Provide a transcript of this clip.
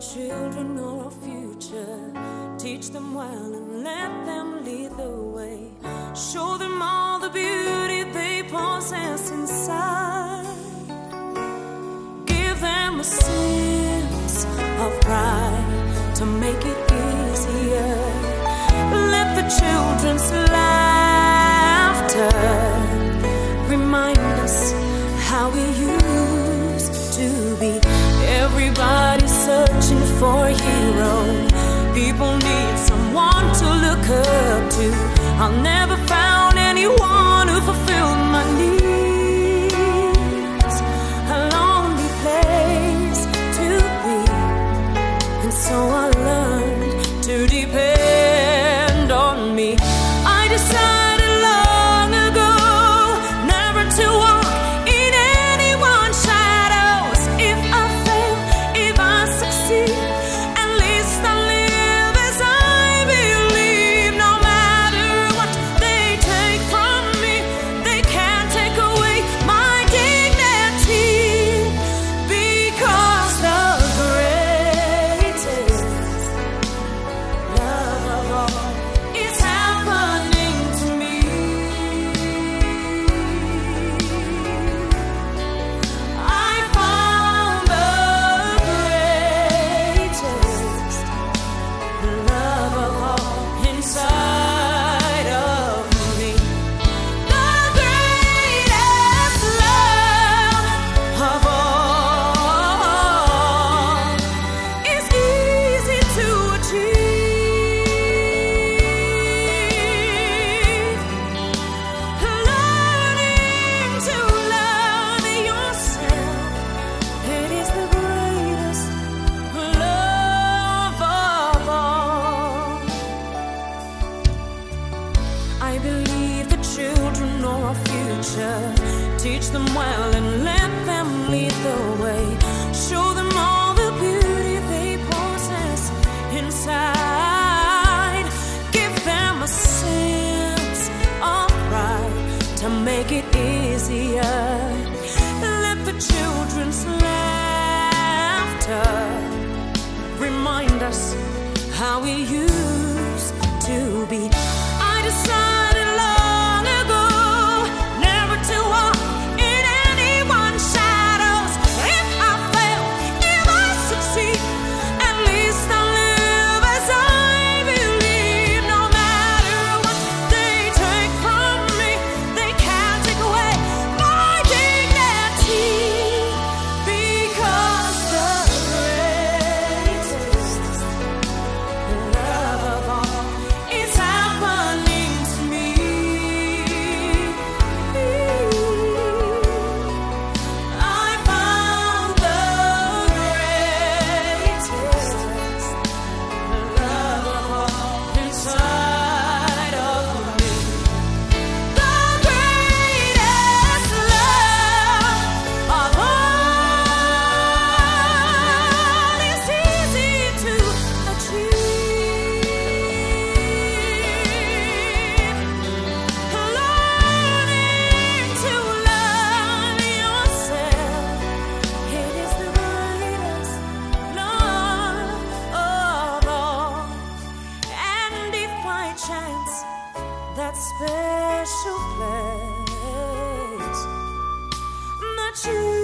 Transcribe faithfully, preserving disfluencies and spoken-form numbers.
children are our future. Teach them well and let them lead the way. Show them all the beauty they possess inside. Give them a sense of pride to make it easier. Let the children's laughter remind us how we used to be. Everybody's searching for a hero. People need someone to look up to. I'll never found anyone who fulfilled my needs. A lonely place to be, and so I learned to depend on me. I decided long ago never to walk in anyone's shadows. If I fail, if I succeed, at least I live as I believe. No matter what they take from me, they can't take away my dignity, because the greatest love of all is happening to me. I found the greatest love of all inside of me. The greatest love of all is easy to achieve. Learning to love yourself, it is the greatest love of all. I believe the children are our future. Teach them well and let them lead the way. Show them all the beauty they possess inside. Give them a sense of pride to make it easier. Let the children's laughter remind us how we used to be. I decided long ago never to walk in anyone's shadows. If I fail, if I succeed, at least I live as I believe. No matter what they take from me, they can't take away my dignity, because the greatest love of all is happening to me. I found the greatest love of all inside of me. The greatest love of all is easy to achieve. Learning to love yourself, it is the greatest love of all. And if by chance that special place that you